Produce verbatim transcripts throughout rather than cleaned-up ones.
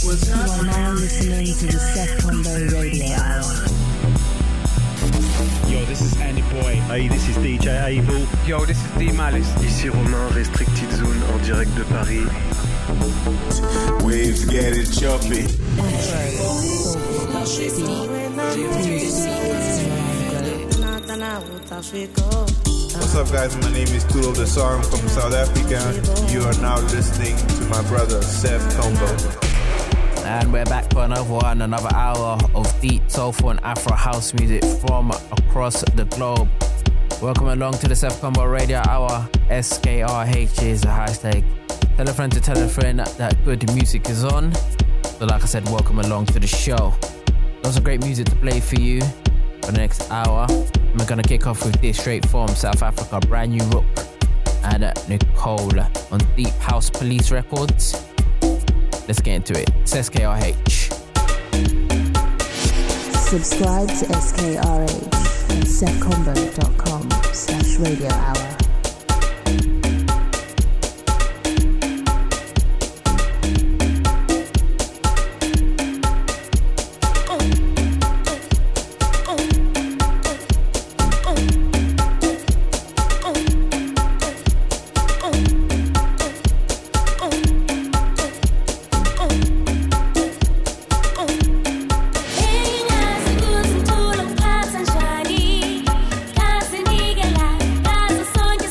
You are now listening to the Seth Combo Radio Hour. Yo, this is Andy Boy. Hey, this is D J Abel. Yo, this is D Malice. Ici Romain, Restricted Zone en direct de Paris. Waves get it choppy. What's up, guys? My name is Tulo the Song from South Africa. You are now listening to my brother Seth Combo. And we're back for another one, another hour of deep, soulful and Afro house music from across the globe. Welcome along to the Seth Combo Radio Hour. S K R H is the hashtag. Tell a friend to tell a friend that, that good music is on. So like I said, welcome along to the show. Lots of great music to play for you for the next hour. And we're going to kick off with this straight from South Africa, Brand New Rook and uh, Nicole on Deep House Police Records. Let's get into it. It's S K R H. Subscribe to S K R H at sethcombo.com slash radio hour. Kazi nigela, kazi sonja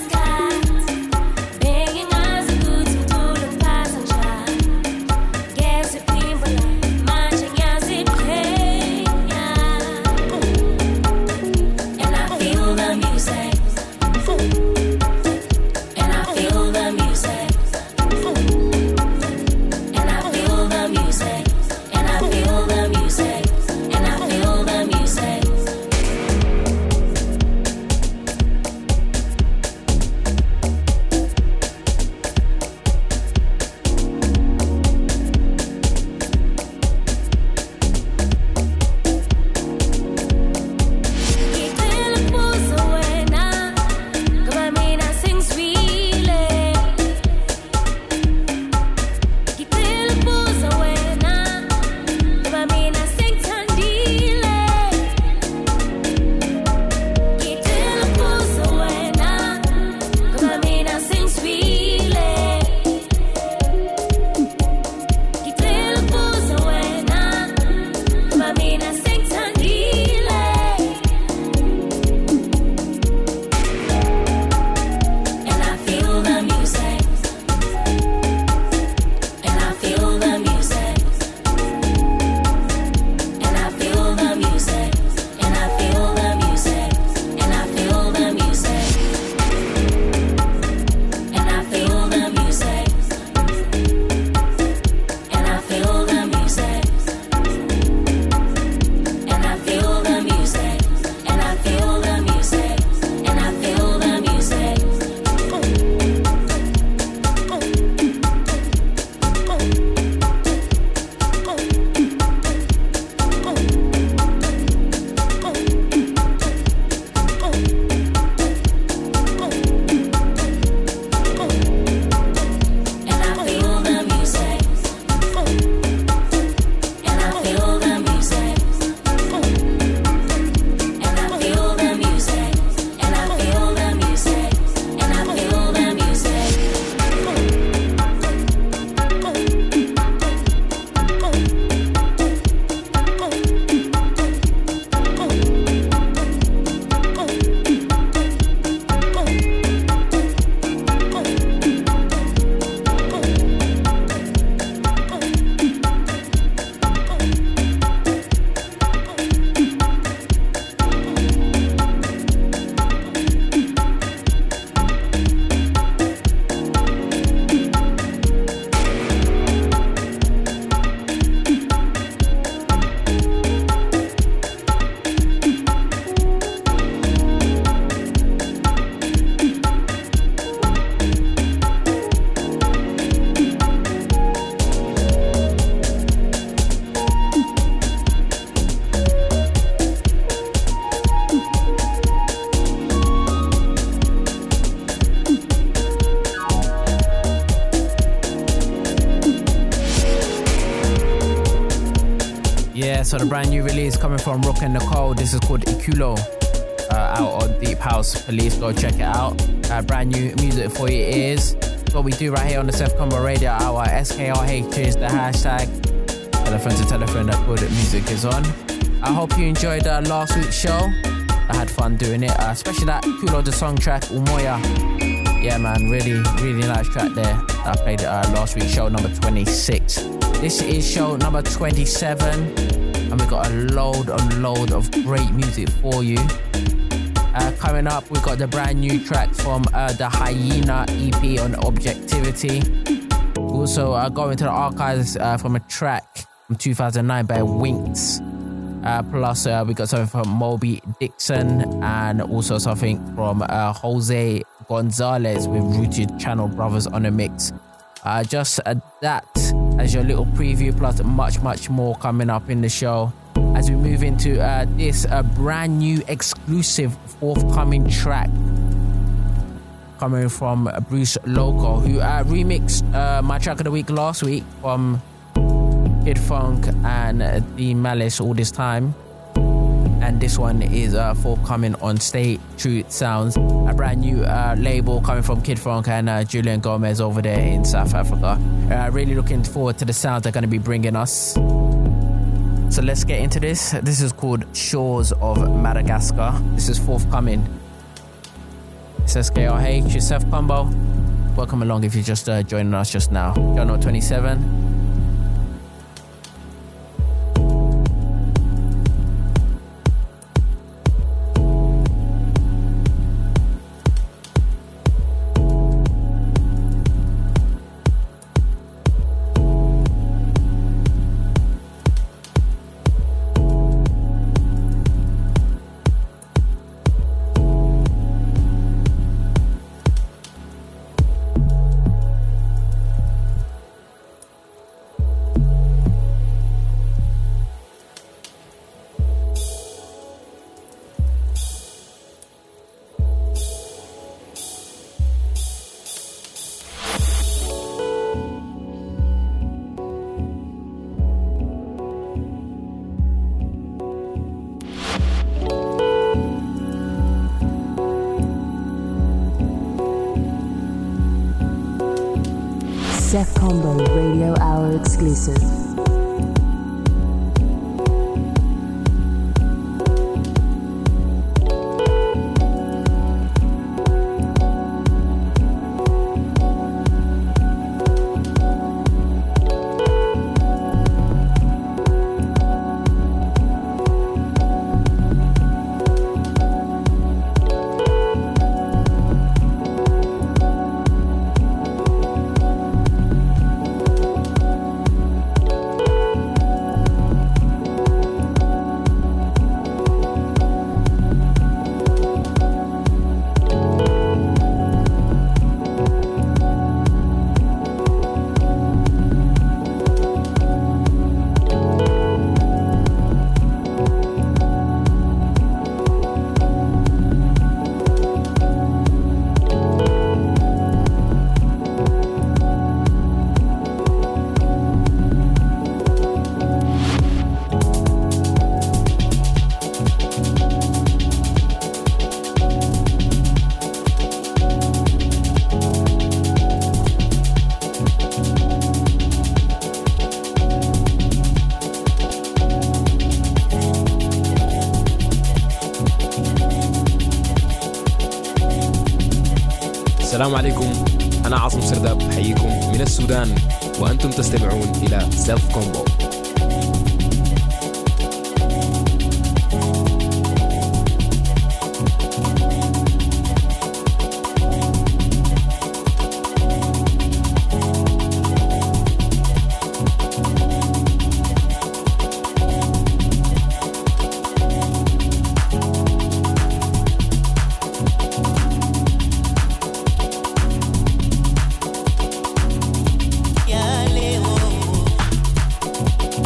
Yeah, so the brand new release coming from Rook and Nicole. This is called Ikulo, uh, out on Deep House Police. Go check it out. Uh, brand new music for your ears. That's what we do right here on the Seth Combo Radio Hour. S K R H is the hashtag. Tell a friend to tell a friend that good music is on. I hope you enjoyed uh, last week's show. I had fun doing it, uh, especially that Kulo the song track, Umoya. Yeah, man, really, really nice track there. I played uh, last week's show, number twenty-six. This is show number twenty-seven, and we got a load and load of great music for you. Uh, coming up, we got the brand new track from uh, the Hyena E P on Objectivity. Also, uh, going to the archives uh, from a track from two thousand nine by Winks. Uh, plus, uh, we got something from Moby Dixon and also something from uh, Jose Gonzalez with Rooted Channel Brothers on the mix. Uh, just uh, that as your little preview, plus much, much more coming up in the show as we move into uh, this uh, brand new exclusive forthcoming track coming from Bruce Loco, who uh, remixed uh, my track of the week last week from Kid Funk and uh, D Malice All This Time. And this one is uh, forthcoming on Stay True Sounds, a brand new uh, label coming from Kid Funk and uh, Julian Gomez over there in South Africa. Uh, really looking forward to the sounds they're going to be bringing us. So let's get into this. This is called Shores of Madagascar. This is forthcoming. It's S K R H, it's Seth Combo. Welcome along if you're just uh, joining us just now. Show number twenty-seven. Seth Combo Radio Hour exclusive. السلام عليكم، أنا عاصم سرداب أحييكم من السودان وأنتم تستمعون إلى سيلف كومبو. Yeah,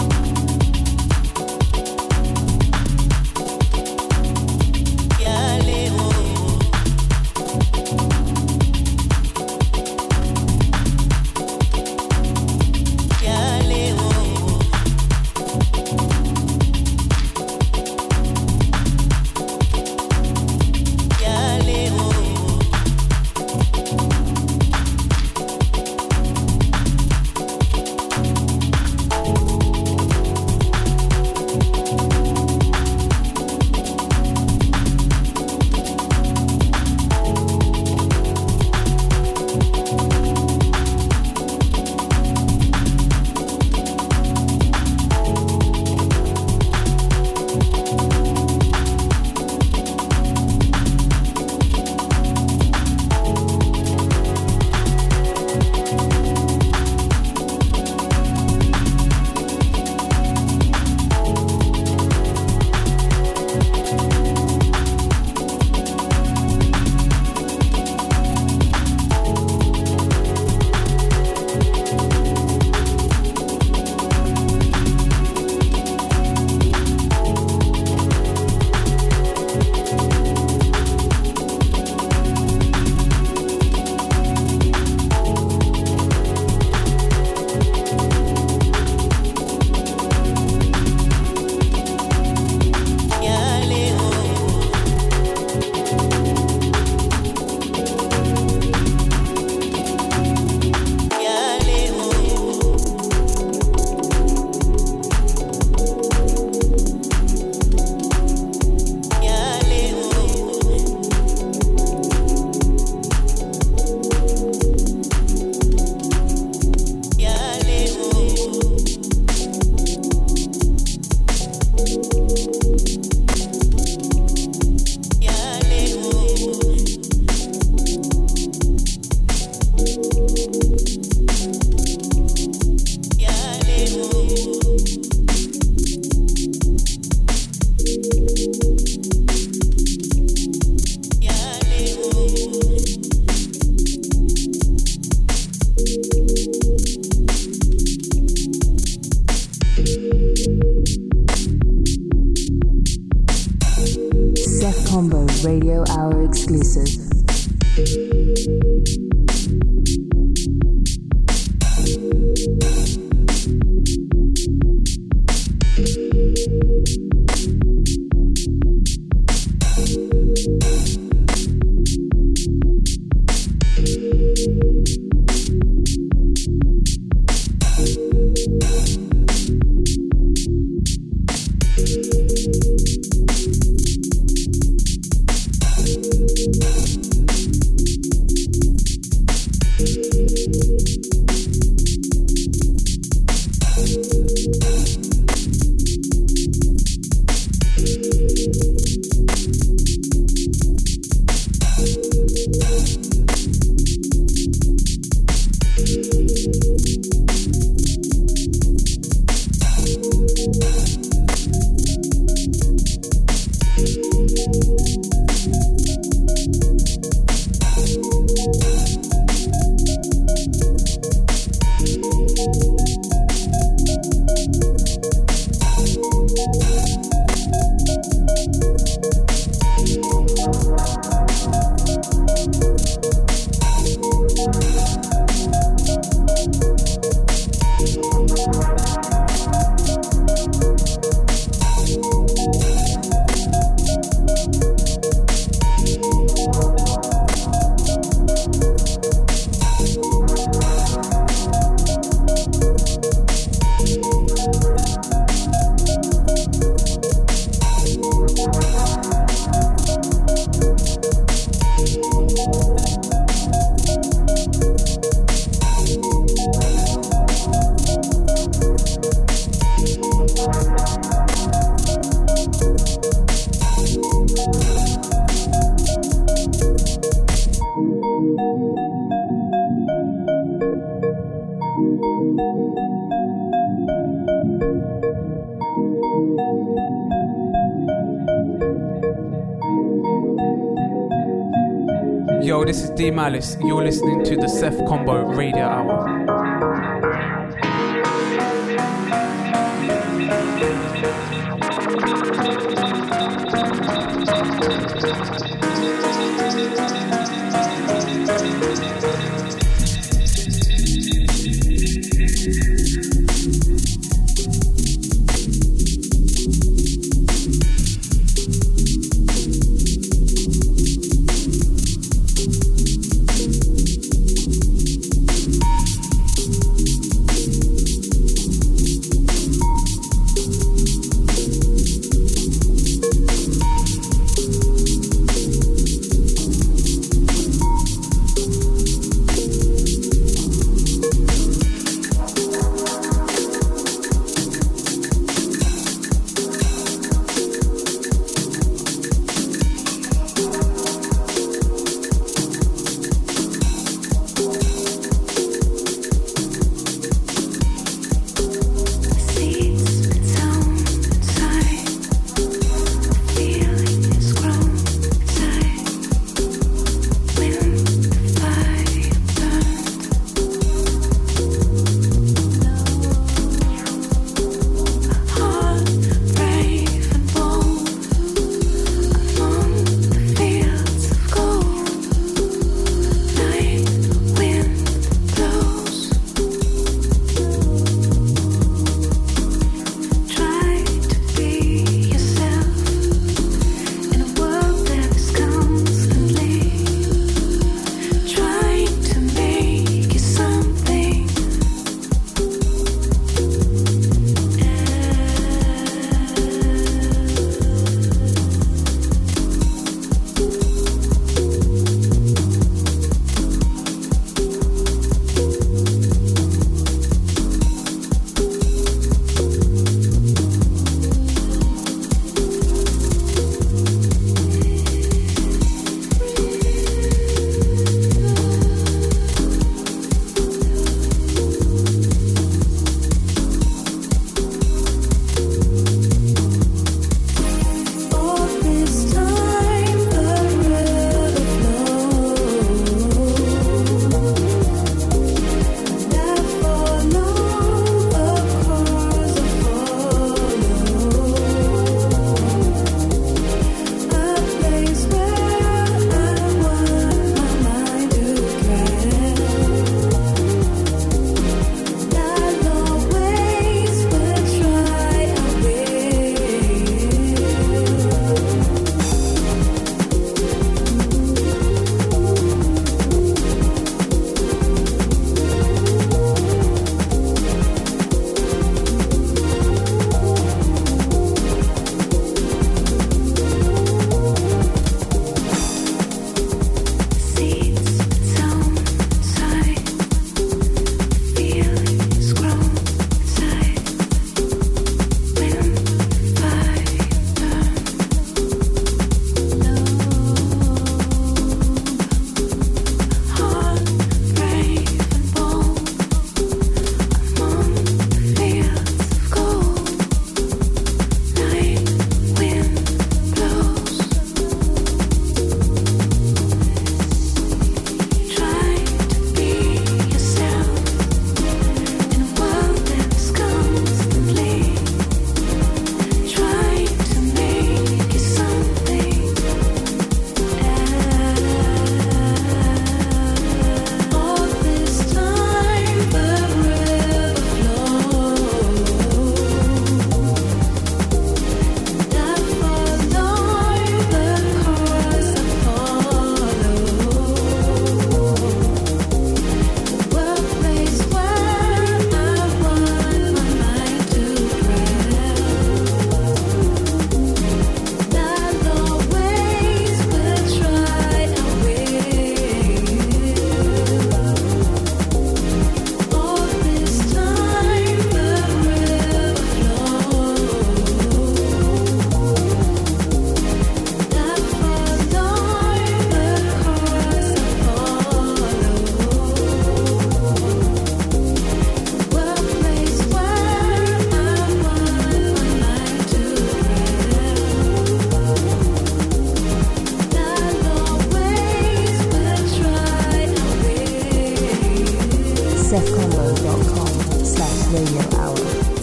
Radio Hour exclusive. Yo, this is D Malice. You're listening to the Seth Combo Radio Hour.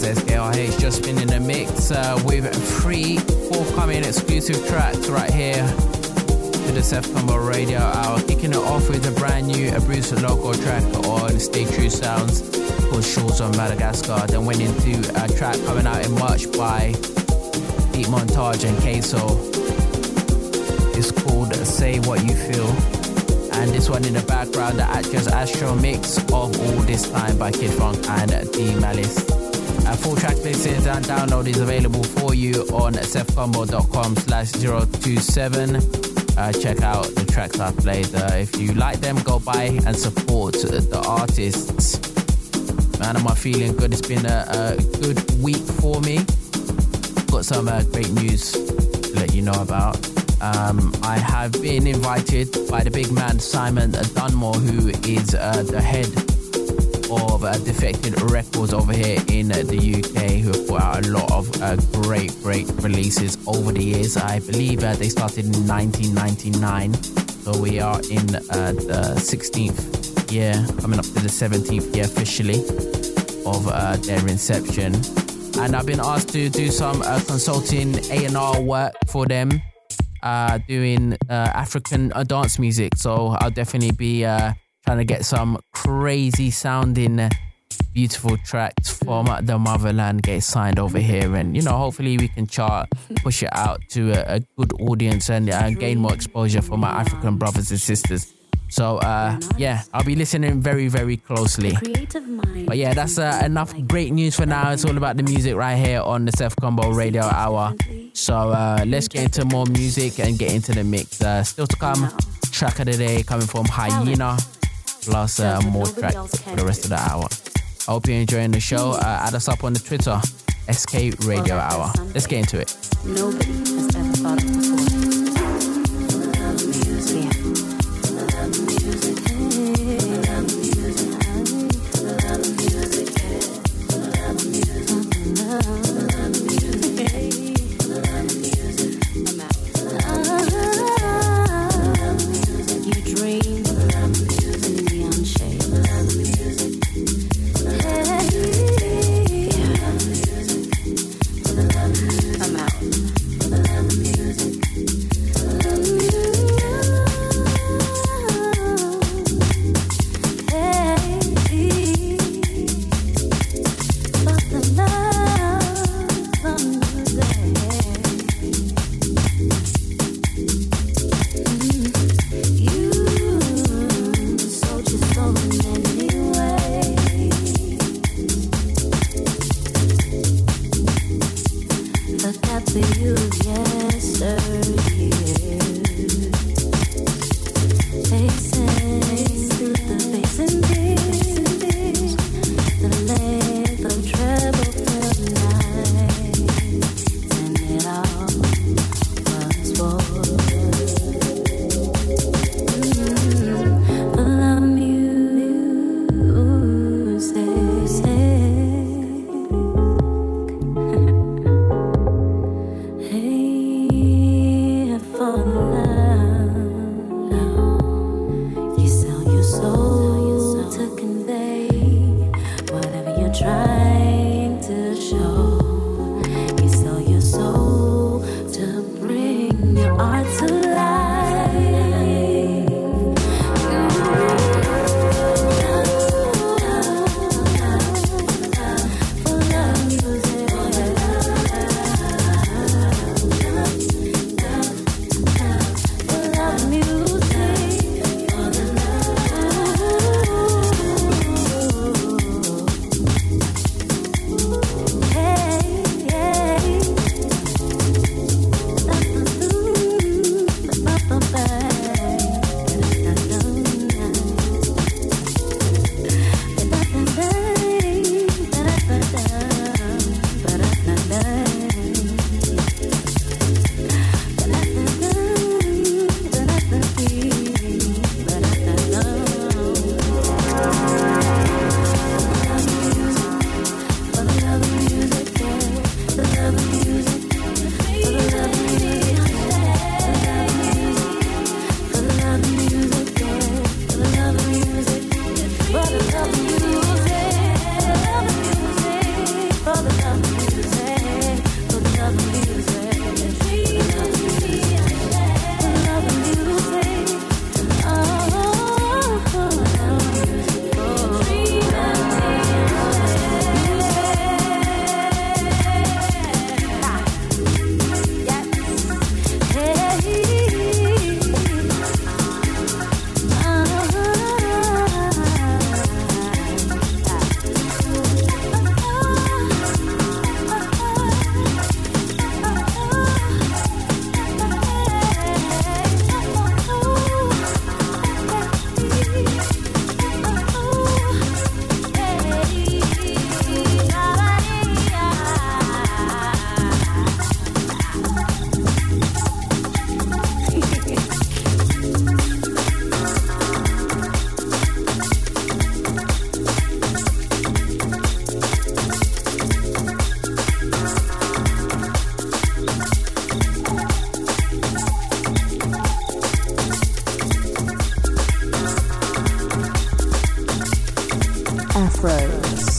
S K R H, just been in the mix uh, with three forthcoming exclusive tracks right here to the Seth Combo Radio Hour. Kicking it off with a brand new a Bruce Loco track on Stay True Sounds called Shores on Madagascar. Then went into a track coming out in March by Deep Montage and Queso. It's called Say What You Feel. And this one in the background, the Atjas Astro mix of All This Time by Kid Funk and D Malice. A full track listings and download is available for you on sefcombo.com slash 027. Uh, check out the tracks I've played. Uh, if you like them, go by and support the artists. Man, am I feeling good? It's been a, a good week for me. Got some uh, great news to let you know about. Um, I have been invited by the big man Simon Dunmore, who is uh, the head of uh, Defected Records over here in uh, the U K, who have put out a lot of uh, great, great releases over the years. I believe uh, they started in nineteen ninety-nine, so we are in uh, the sixteenth year, coming up to the seventeenth year officially of uh, their inception. And I've been asked to do some uh, consulting A and R work for them. Uh, doing uh, African uh, dance music, so I'll definitely be uh, trying to get some crazy sounding uh, beautiful tracks from uh, the motherland get signed over here, and you know, hopefully we can chart, push it out to a, a good audience and uh, gain more exposure for my African brothers and sisters. So uh, yeah, I'll be listening very, very closely. But yeah, that's uh, enough great news for now. It's all about the music right here on the Seth Combo Radio Hour. So uh, let's get into more music and get into the mix. Uh, still to come, track of the day coming from Hyena, plus uh, more tracks for the rest of the hour. I hope you're enjoying the show. Uh, add us up on the Twitter, S K Radio Hour. Let's get into it. Nobody has ever thought it before. Hey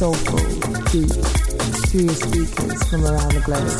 soulful, deep, through your speakers from around the globe.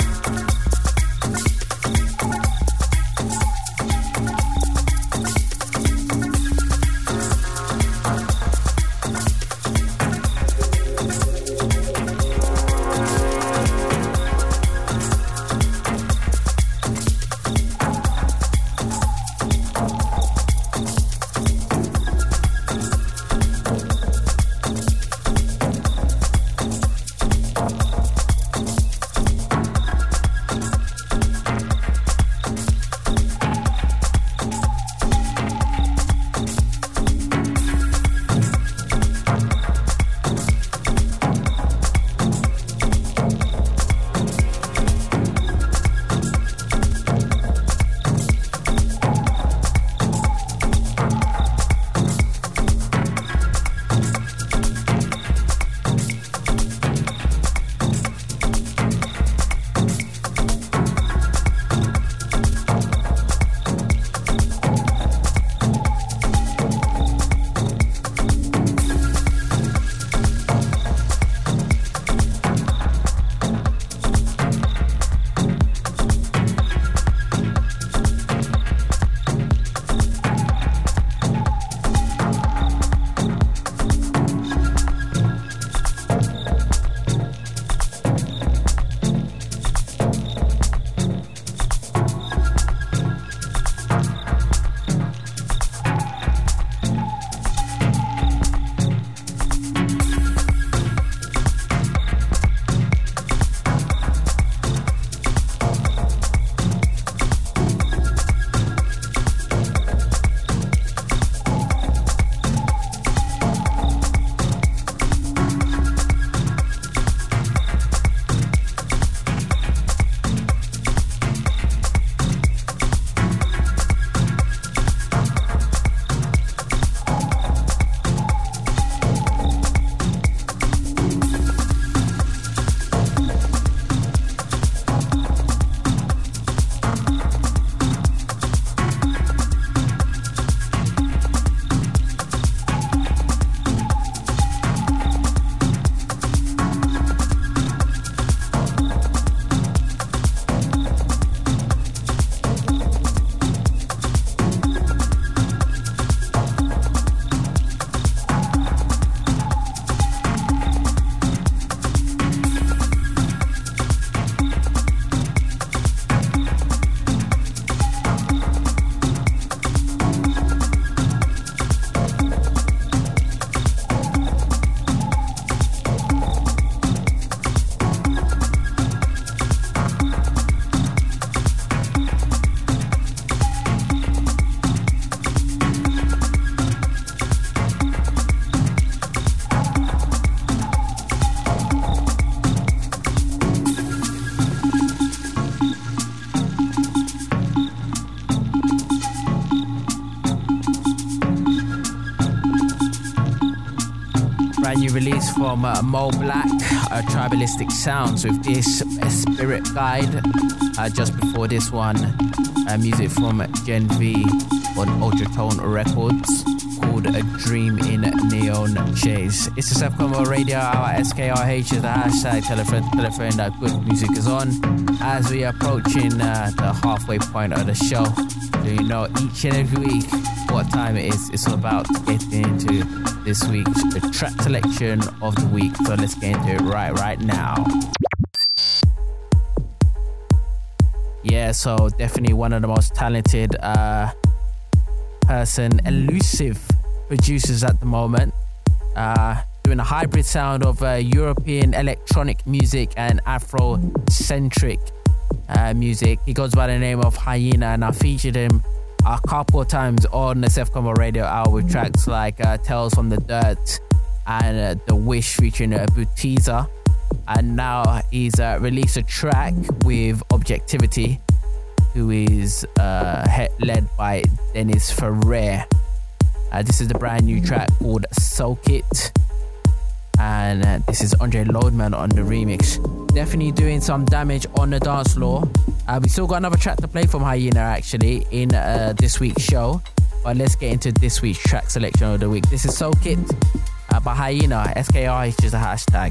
New release from uh, Mo Black, uh, Tribalistic Sounds with this uh, Spirit Guide. Uh, just before this one, uh, music from Gen V on Ultratone Records called A Dream in Neon Shades. It's the Seth Combo Radio Hour. S K R H is the hashtag. Tell a friend, tell a friend that good music is on. As we are approaching uh, the halfway point of the show, so you know each and every week what time it is. It's all about getting into this week's the track selection of the week. So let's get into it right right now. Yeah, so definitely one of the most talented uh, person, elusive producers at the moment. Uh, doing a hybrid sound of uh, European electronic music and Afro-centric uh, music. He goes by the name of Hyena, and I featured him a couple of times on the Seth Combo Radio Hour with tracks like uh, Tales from the Dirt and uh, The Wish featuring uh, Butiza. And now he's uh, released a track with Objectivity, who is uh, he- led by Dennis Ferrer. Uh, this is the brand new track called Soak It. And uh, this is Andre Loadman on the remix. Definitely doing some damage on the dance floor. Uh, we still got another track to play from Hyena actually in uh, this week's show. But let's get into this week's track selection of the week. This is Soak It uh, by Hyena. S K R is just a hashtag.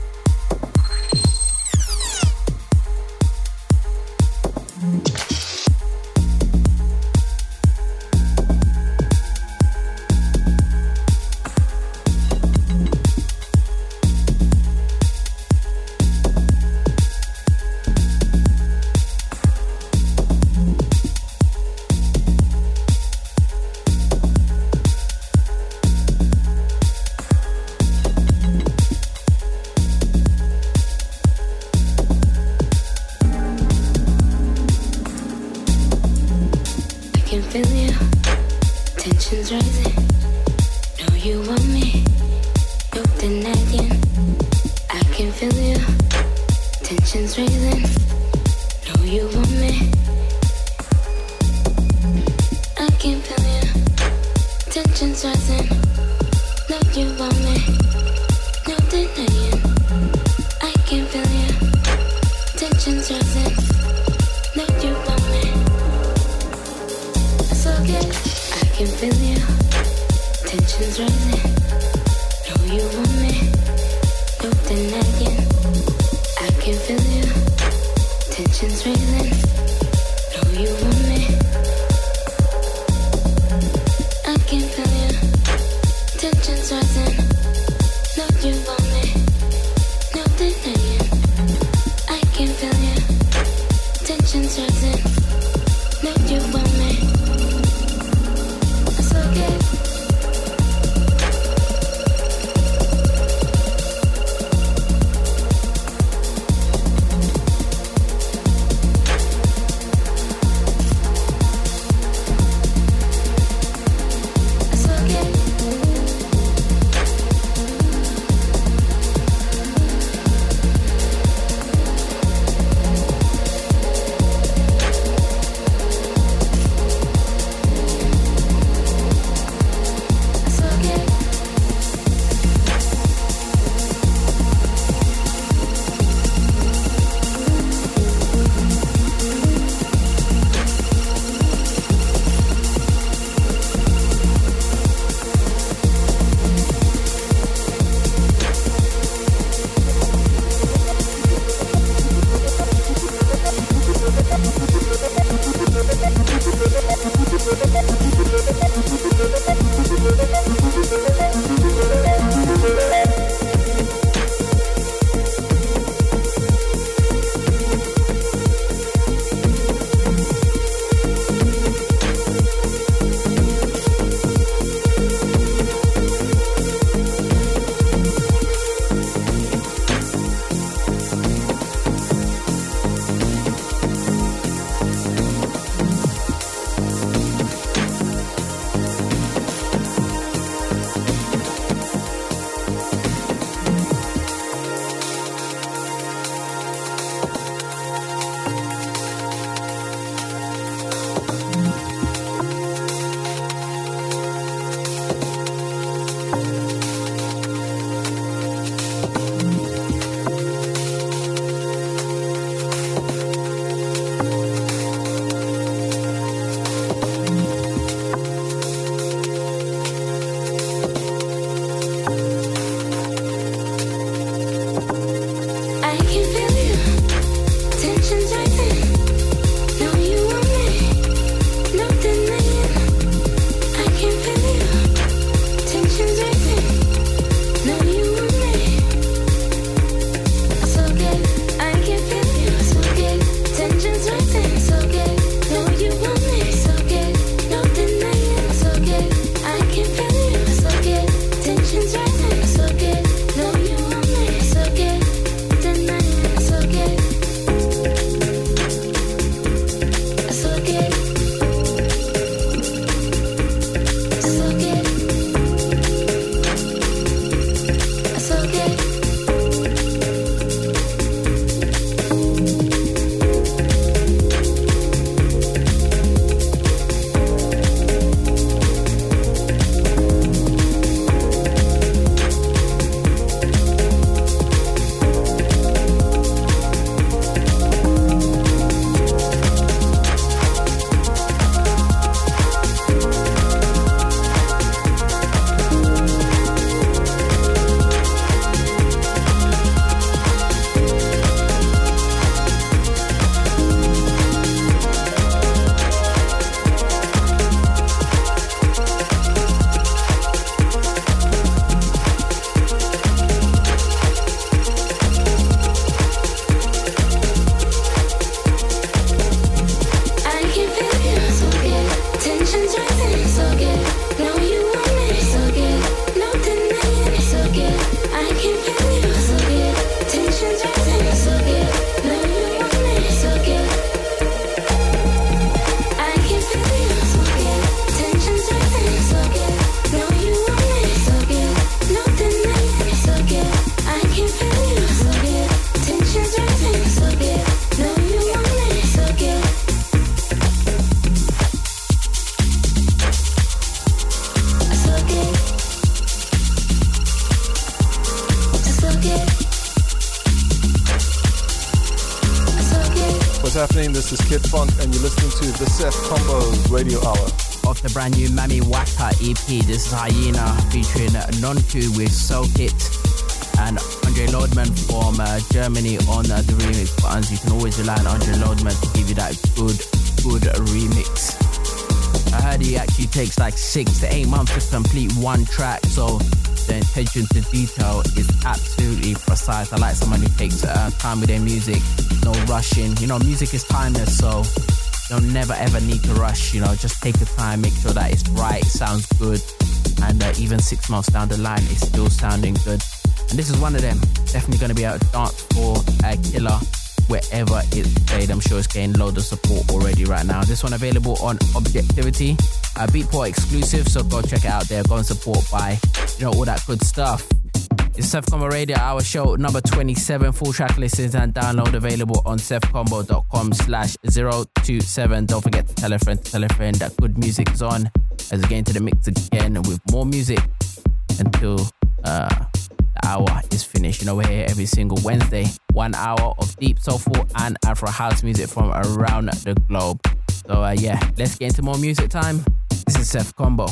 happening? This is Kid Funk, and you're listening to the Seth Combo Radio Hour. Off the brand new Mami Waka E P, this is Hyena featuring Nonku with Soak It and Andre Lodman from uh, Germany on uh, the remix buttons. You can always rely on Andre Lodman to give you that good, good remix. I heard he actually takes like six to eight months to complete one track, so the attention to detail is absolutely precise. I like someone who takes uh, time with their music, no rushing. You know, music is timeless, so you'll never ever need to rush. You know, just take your time, make sure that it's right, sounds good, and uh, even six months down the line, it's still sounding good. And this is one of them. Definitely going to be a dance for a killer wherever it's played. I'm sure it's getting loads of support already right now. This one available on Objectivity, a Beatport exclusive, so go check it out there. Go and support by, you know, all that good stuff. It's Seth Combo Radio, our show number twenty-seven. Full track listings and download available on sethcombo.com slash 027. Don't forget to tell a friend, to tell a friend that good music is on as we get into the mix again with more music until uh, the hour is finished. You know, we're here every single Wednesday. One hour of deep, soulful and Afro house music from around the globe. So uh, yeah, let's get into more music time. This is Seth Combo.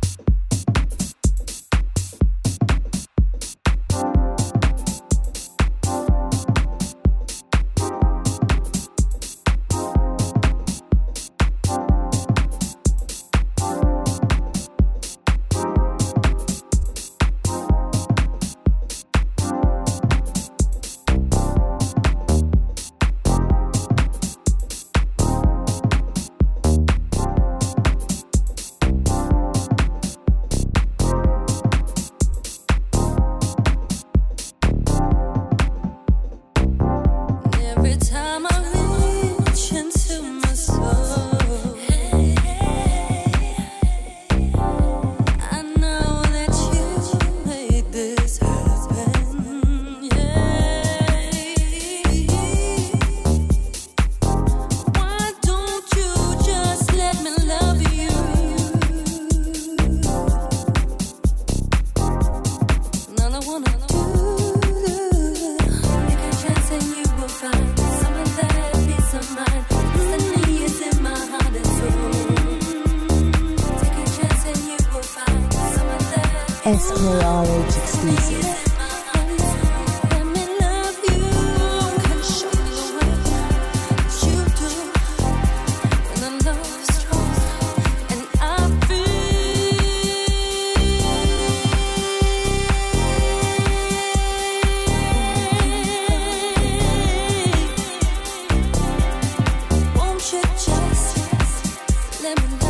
S K R H exclusive.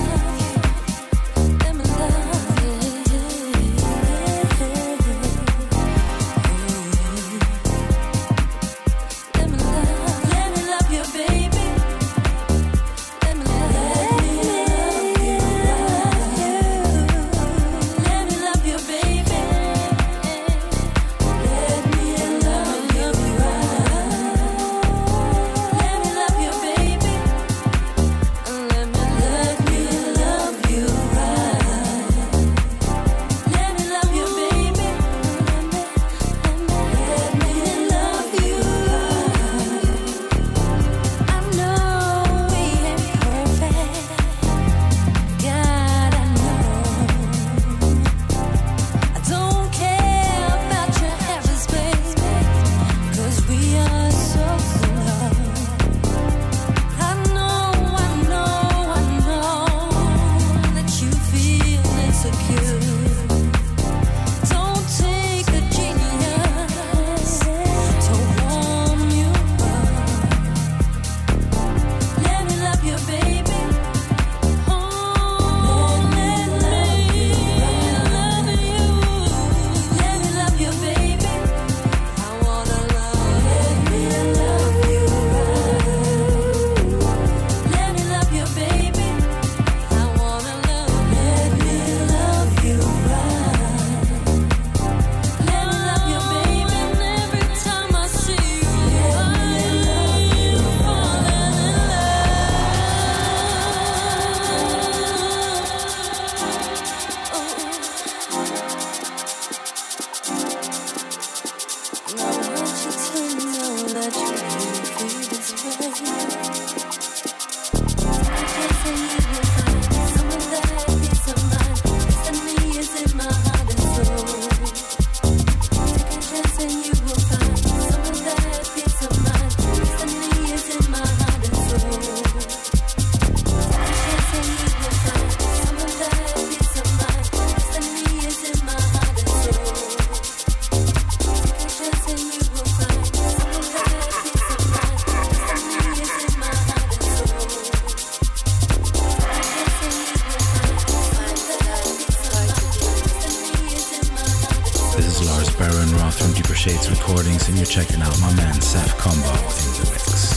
Let me love you. Shades Recordings, and you're checking out my man Seth Combo in the mix.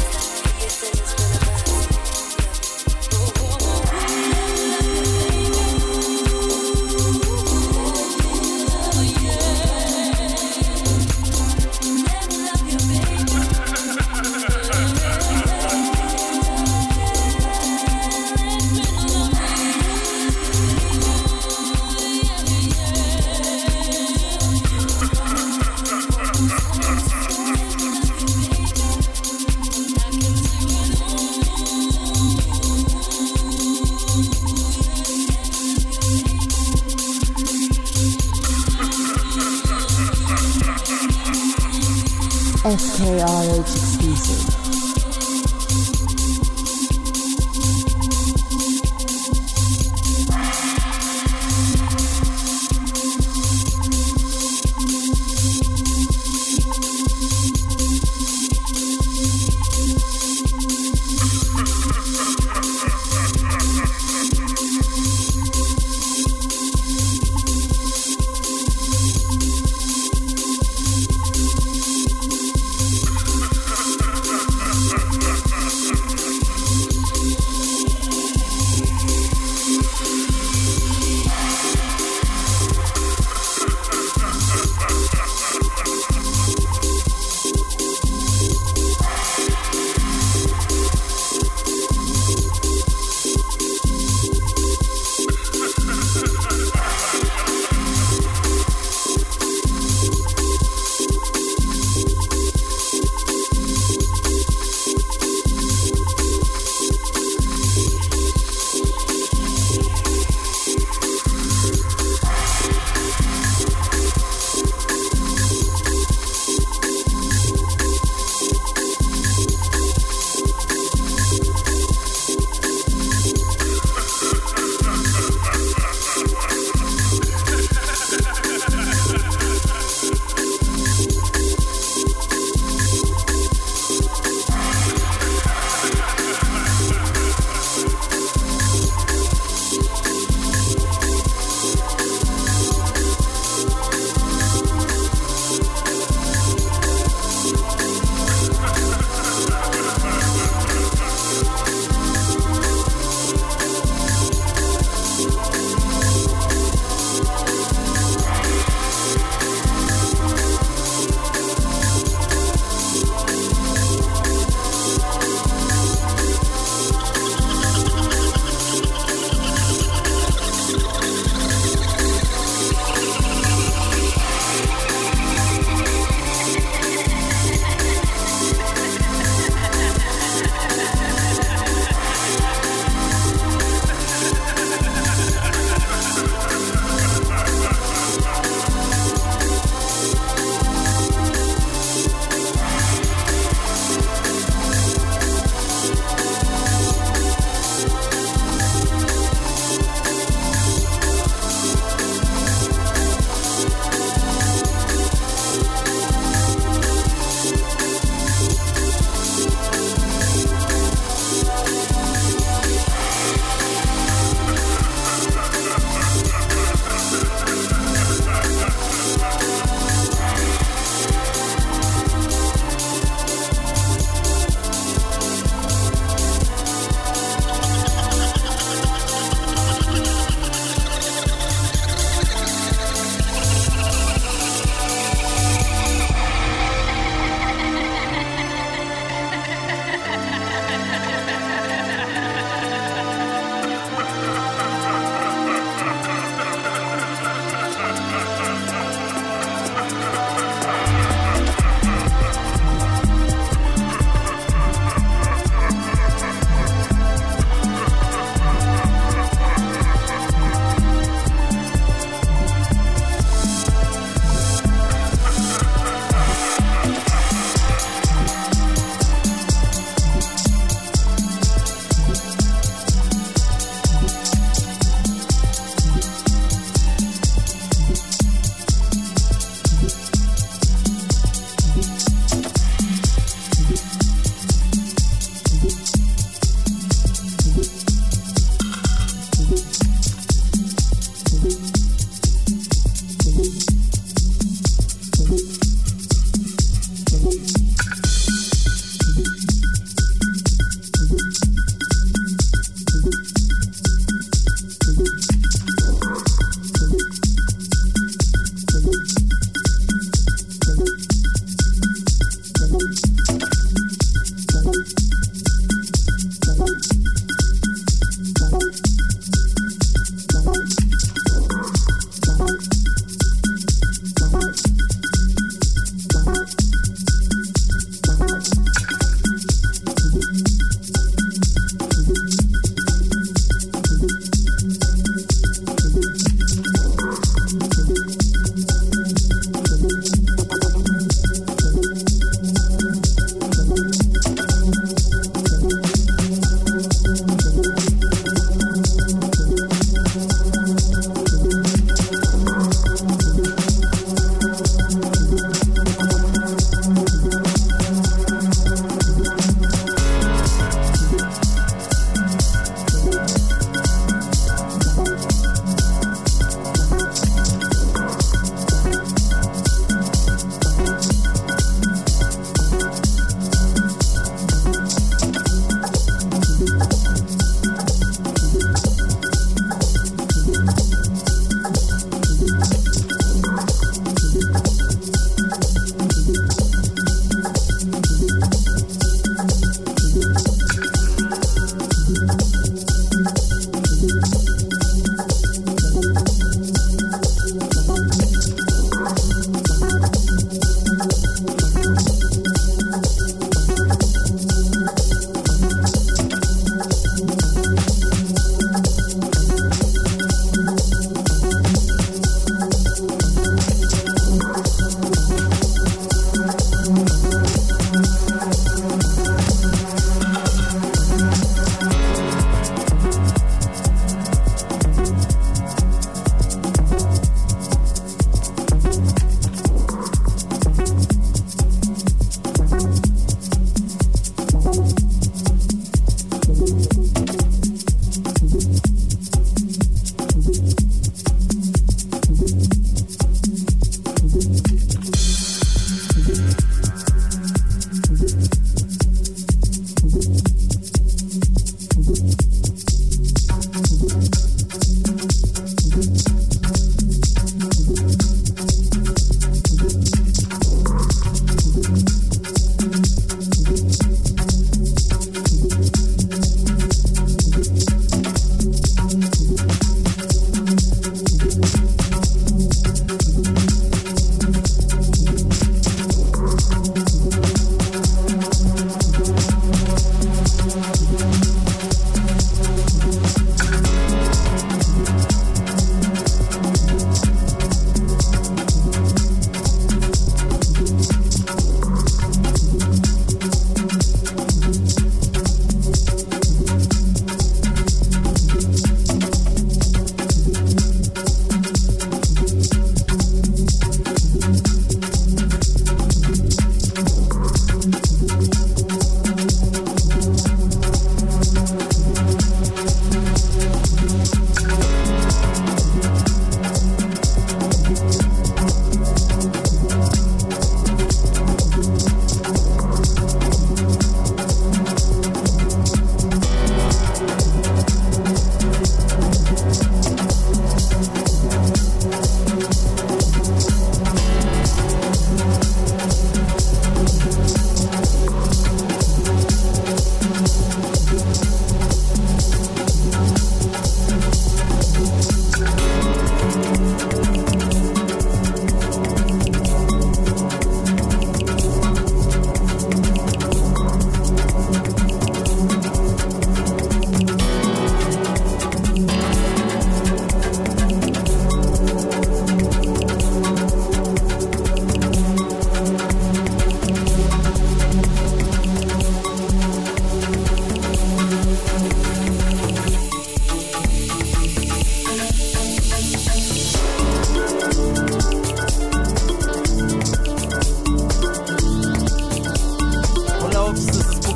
S K R H exclusive.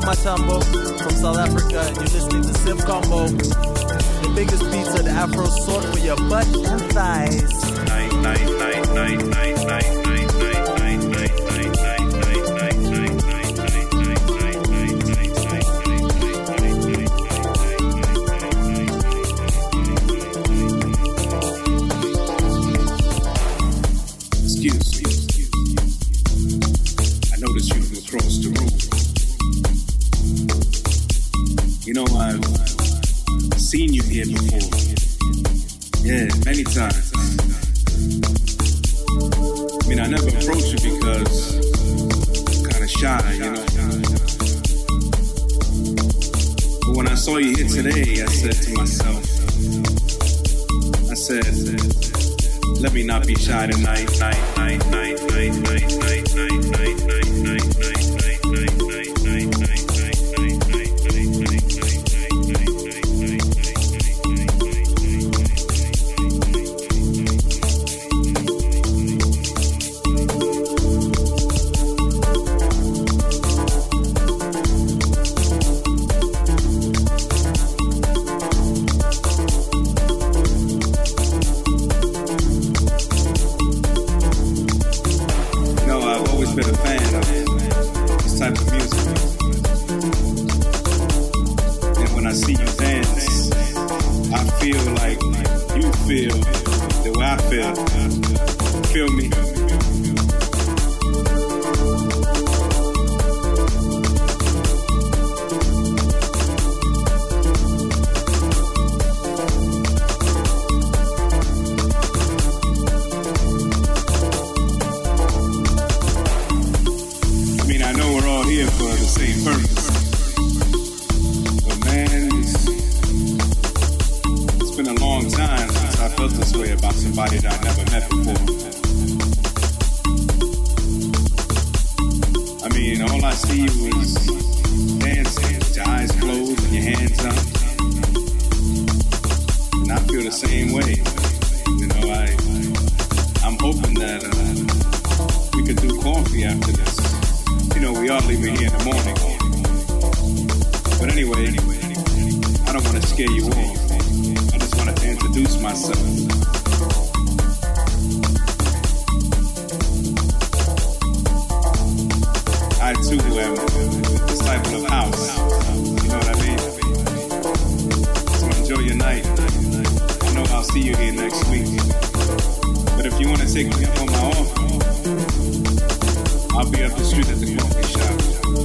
Matambo from South Africa, and you're listening to Sif Combo, the biggest pizza, the Afro sort for your butt and thighs. Night, night, night, night, night, night, night, night, night, night, night, night, night, night, Excuse me. I noticed you across the room. You know, I've seen you here before. Yeah, many times. I mean, I never approached you because I'm kind of shy, you know. But when I saw you here today, I said to myself, I said, let me not be shy tonight, night, night, night, night, night, night, night, night, night, night, night, night, night, night, night, night. Been a fan of this type of music, and when I see you dance, I feel like you feel the way I feel. Feel me? For the same purpose. But man, it's, it's been a long time since I felt this way about somebody that I never met before. I mean, all I see was dancing, with your eyes closed and your hands up. And I feel the same way. You know, I, I'm hoping that uh, we could do coffee after this. You know, we are leaving here in the morning. But anyway, I don't want to scare you off. I just wanted to introduce myself. I too am a disciple of house. You know what I mean? So enjoy your night. I know I'll see you here next week. But if you want to take me up on my offer, I'll be up the street at the coffee shop.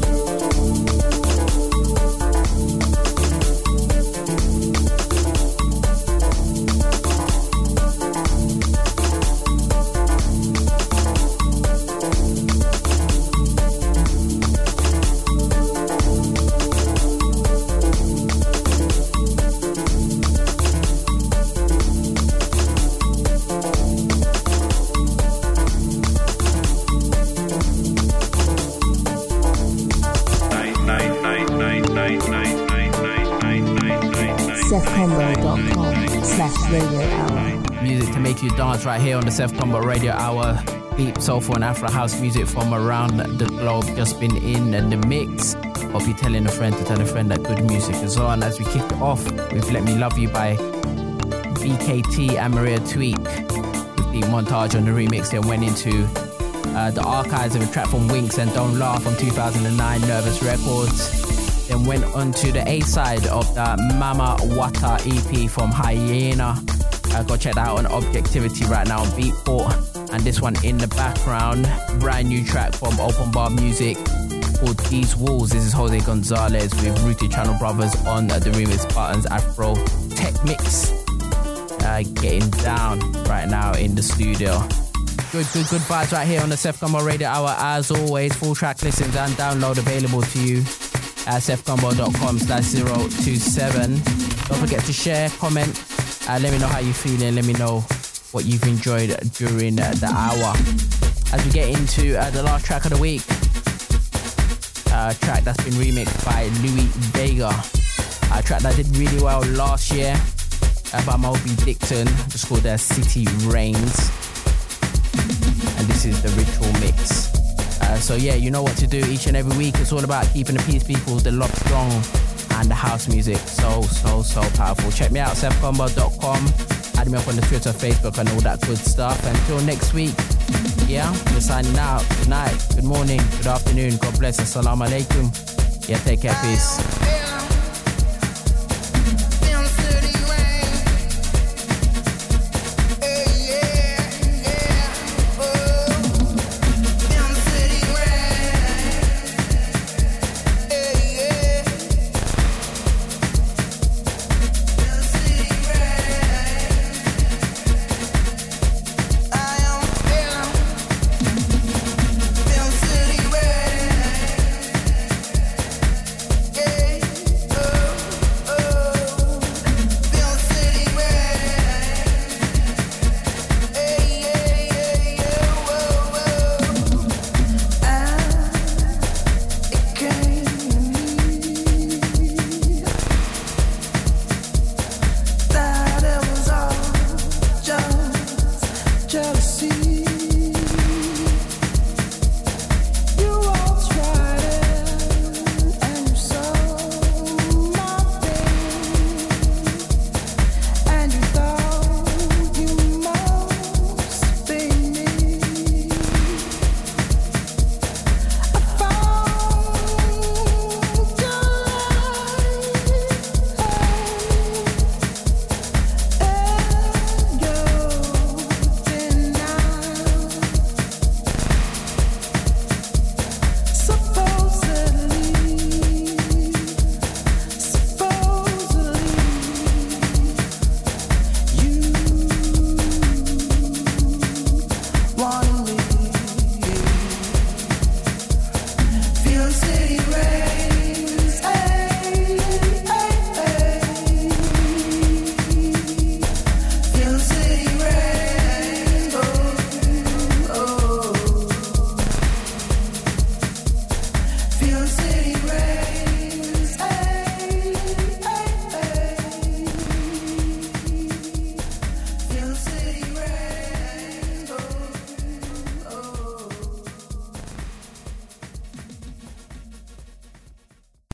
Sef Combo dot com slash radio hour. Music to make you dance right here on the Sef Combo Radio Hour. Deep, soulful and Afro house music from around the globe just been in the mix. Hope you're telling a friend to tell a friend that good music is on. As we kick it off with Let Me Love You by V K T and Maria Tweak, with the montage on the remix that went into uh, the archives of a track from Winks and Don't Laugh from two thousand nine, Nervous Records. Then went on to the A-side of the Mama Wata E P from Hyena. Uh, go check that out on Objectivity right now on Beatport. And this one in the background, brand new track from Open Bar Music called These Walls. This is Jose Gonzalez with Rooted Channel Brothers on the remix Buttons Afro Tech Mix. Uh, getting down right now in the studio. Good, good, good vibes right here on the Sef Combo Radio Hour. As always, full track listens and download available to you at sef combo dot com slash zero two seven. Don't forget to share, comment, uh, let me know how you're feeling, let me know what you've enjoyed during uh, the hour. As we get into uh, the last track of the week, a uh, track that's been remixed by Louis Vega, a track that did really well last year uh, by Moby Dixon, just called uh, City Rains, and this is the Ritual Mix. Uh, Uh, so yeah, you know what to do each and every week. It's all about keeping the peace, people, the love strong, and the house music. So, so, so powerful. Check me out, seth combo dot com. Add me up on the Twitter, Facebook, and all that good stuff. Until next week, yeah, we're signing out. Good night, good morning, good afternoon. God bless. Assalamu alaikum. Yeah, take care, peace.